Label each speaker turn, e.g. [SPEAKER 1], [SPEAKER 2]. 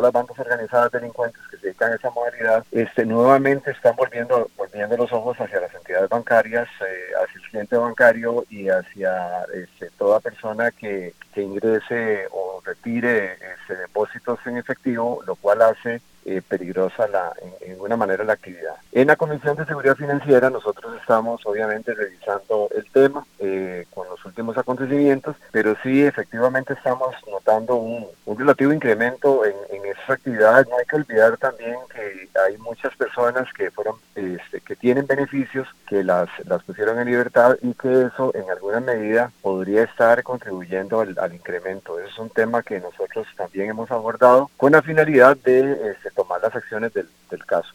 [SPEAKER 1] todas las bandas organizadas delincuentes que se dedican a esa modalidad, nuevamente están volviendo los ojos hacia las entidades bancarias, hacia el cliente bancario y hacia toda persona que ingrese o retire depósitos en efectivo, lo cual hace peligrosa en alguna manera la actividad. En la Comisión de Seguridad Financiera nosotros estamos obviamente revisando el tema con los últimos acontecimientos, pero sí efectivamente estamos notando un relativo incremento en esa actividad. No hay que olvidar también que hay muchas personas que fueron que tienen beneficios, que las pusieron en libertad y que eso en alguna medida podría estar contribuyendo al incremento. Eso es un tema que nosotros también hemos abordado con la finalidad de tomar las acciones del caso.